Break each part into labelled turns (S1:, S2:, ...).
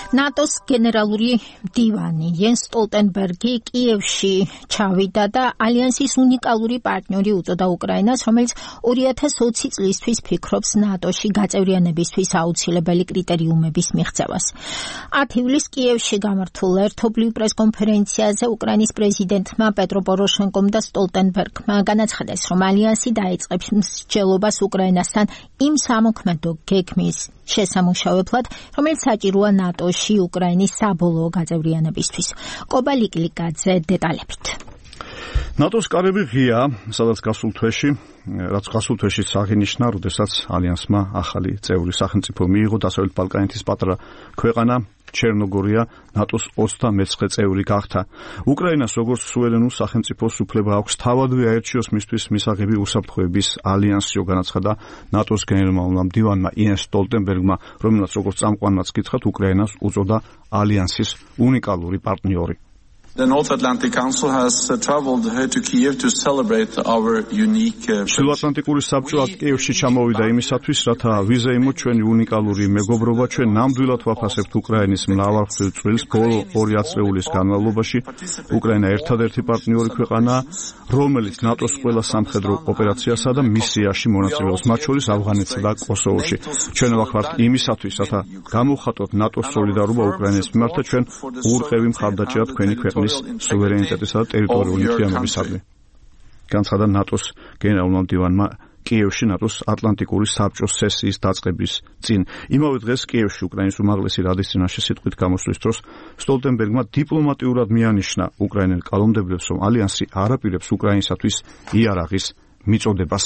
S1: ნატოს გენერალური მდივანი იენს სტოლტენბერგი კიევში ჩავიდა და ალიანსის უნიკალური პარტნიორი უწოდა უკრაინას, რომელიც 2020 წლისთვის ფიქრობს ნატოში გაწევრიანებისთვის აუცილებელი კრიტერიუმების მიღწევას. 10 ივლისს კიევში გამართულ ერთობლივ პრესკონფერენციაზე უკრაინის პრეზიდენტმა პეტრო პოროშენკომ და სტოლტენბერგმა განაცხადეს, რომ ალიანსი დაიწყებს მსჯელობას უკრაინასთან იმ სამოქმედო გეგმის შესამუშავებლად, რომელიც საჭიროა ნატოში უკრაინის საბოლოო გაწევრიანებისთვის. კობა ლიკლიკაძე დეტალებით.
S2: ნატოს კარები ღია, სადაც გასულ თვეში აღინიშნა, როდესაც ალიანსმა ახალი წევრი სახელმწიფო მიიღო დასავლეთ ბალკანეთის პატარა ქვეყანა ჩერნოგორია ნატოს 29 წევრი გახდა. უკრაინას როგორც სუვერენულ სახელმწიფოს უფლება აქვს თავადვე აერჩიოს მისთვის მისაღები უსაფრთხოების ალიანსიო, განაცხადა ნატოს გენერალურმა მდივანმა იენს სტოლტენბერგმა, რომელსაც როგორც წამყვანმაც გითხრათ, უკრაინას უწოდა ალიანსის უნიკალური პარტნიორი.
S3: The North Atlantic Council has traveled here to Kiev to celebrate our unique
S2: ჩრდილოატლანტიკური საბჭო კიევში ჩამოვიდა იმისათვის, რათა ვიზეიმოთ ჩვენი უნიკალური მეგობრობა, ჩვენ ნამდვილად ვაფასებთ უკრაინის მრავალმხრივ წვლილს ბოლო 2 ათწლეულის განმავლობაში. უკრაინა ერთადერთი პარტნიორი ქვეყანაა, რომელიც ნატოს ყველა სამხედრო ოპერაციასა და მისიაში მონაწილეობს, მათ შორის ავღანეთსა და კოსოვოში. ჩვენ ვახმართ იმისათვის, რათა გამოვხატოთ ნატოს სოლიდარობა უკრაინის მიმართ და ჩვენ უურყევი მხარდაჭერა თქვენი ქვეყნის სუვერენიტეტისა და ტერიტორიული მთლიანობისადმი. განაცხადა ნატოს გენერალურმა მდივანმა კიევში ნატოს ატლანტიკური საბჭოს სესიის დაწყების წინ. იმავე დღეს კიევში უკრაინის უმაღლესი რადის წინაშე სიტყვით გამოსვლის დროს სტოლტენბერგმა დიპლომატიურად მიანიშნა უკრაინელ კალომდებლებს, რომ ალიანსი არაპირებს უკრაინისათვის იარაღის მიწოდებას.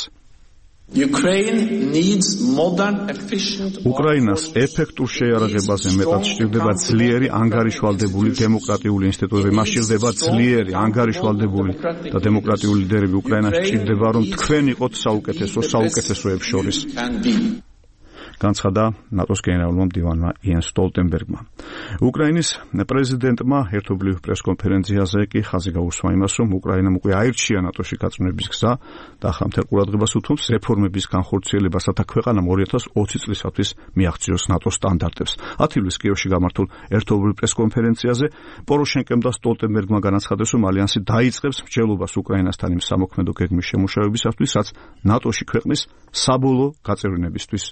S2: უკრაინას ეფექტურ შეიარაღებაზე მეტად სჭირდება ძლიერი ანგარიშვალდებული დემოკრატიული ინსტიტუტები, მას სჭირდება ძლიერი ანგარიშვალდებული და დემოკრატიული ლიდერები. უკრაინას სჭირდება, რომ თქვენ იყოთ საუკეთესოებს შორის, განაცხადა ნატოს გენერალურმა მდივანმა იენს სტოლტენბერგმა. უკრაინის პრეზიდენტმა ერთობლივ პრესკონფერენციაზე კი ხაზი გაუსვა იმას, რომ უკრაინამ უკვე აირჩია ნატოში გაწმენების გზა და ახლა მთელ ყურადღებას უთმობს რეფორმების განხორციელებას, რათა ქვეყანამ 2020 წლისათვის მიაღწიოს ნატოს სტანდარტებს. 10 ივლისს კიევში გამართულ ერთობლივ პრესკონფერენციაზე პოროშენკომ და სტოლტენბერგმა განაცხადეს, რომ ალიანსი დაიწყებს მსჯელობას უკრაინასთან იმ სამოქმედო გეგმის შემუშავებისათვის, რაც ნატოში ქვეყნის საბოლოო გაწევრიანებისთვის